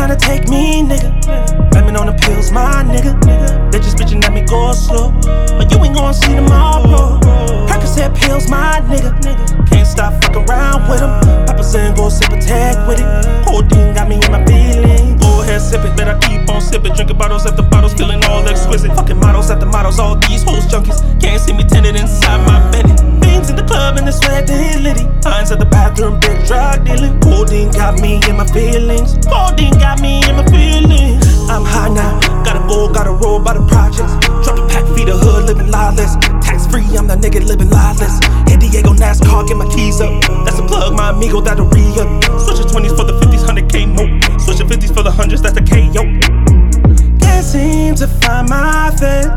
tryna take me, nigga. Blaming on the pills, my nigga. They just bitchin' at me go slow, but you ain't gon' see tomorrow. Percocet pills, my nigga. Can't stop fucking around with them. Papa saying go sip a tag with it. Codeine got me in my feelings. Go ahead, sip it, but I keep on sipping. Drinking bottles after bottles, feeling all exquisite. Fucking models after models, all these hoes junkies. Can't see me tinted inside my Bentley. Beams in the club and the sweat and litty. Lines at the bathroom, big drug dealing. Codeine got me in my feelings. Codeine got me in my feelings. I'm high now, gotta go, gotta roll by the projects. Drop a pack, feed the hood, living lawless. Tax free, I'm that nigga living lawless. Hit Diego NASCAR, get my keys up. That's a plug, my amigo, that'll re-up. Switching 20s for the 50s, 100K mo. Switching 50s for the 100s, that's the KO. Can't seem to find my face.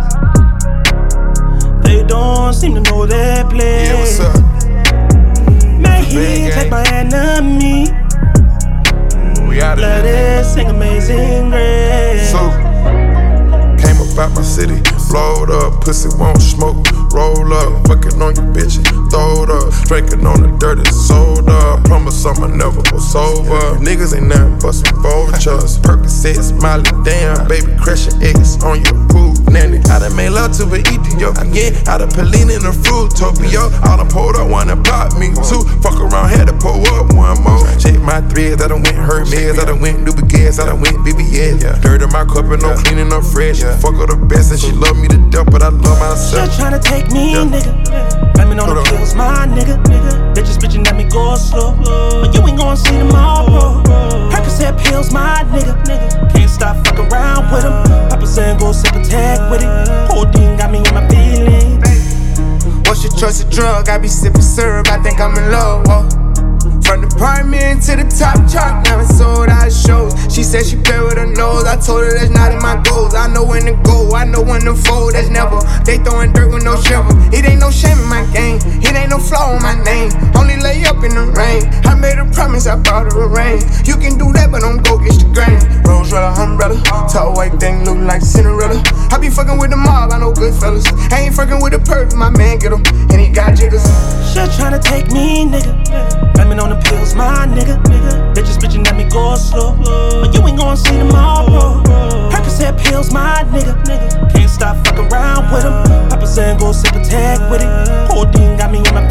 They don't seem to know their place. Yeah, what's up? May he take my enemy. We out of Let here. it sing Amazing Grace. So, came up out my city, blowed up, pussy won't smoke. Roll up, fucking on your bitch, throw it up. Drinking on the dirty soda. Promise I'ma never go sober. Niggas ain't nothing but some vultures. Percocet, smiley, damn, baby, crashing eggs on your poop, nanny. I done made love to an Ethiopian, I done Pelin in a Fruitopia. I done pulled up one and popped me two. Fuck around, had to pull up one more. Check my threads, I done went Hermes, I done went Nubigas, I done went BBS. Dirt in my cup and no cleaning up fresh. Fuck her the best and she love me to death, but I love myself. She tryna take me, nigga. Blaming on the pills, my nigga. They just bitchin' at me go slow, but you ain't gon' see tomorrow. Percocet pills, my nigga. Can't stop fucking around with them. Papa saying go sip a tag with it. Codeine got me in my feelings. What's your choice of drug? I be sipping syrup, I think I'm in love, whoa. From the apartment to the top chart, now it's sold out shows. She said she play with her nose, I told her that's not in my goals. I know when to go, I know when to fold, that's never. They throwing dirt with no shovel. It ain't no shame in my game, it ain't no flaw in my name. Only lay up in the rain, I made a promise, I brought her a ring. You can do that, but don't go get the grain. Rose red umbrella, tall white thing look like Cinderella. I be fucking with the mob, I know good fellas. I ain't fucking with the perv, my man get him, and he got jiggers. She tryna take me, nigga. Blaming on the pills, my nigga. They just bitchin' at me go slow, but you ain't gon' see tomorrow. Percocet pills, my nigga. Can't stop fucking around with them. Papa saying go sip a tag with it. Codeine got me in my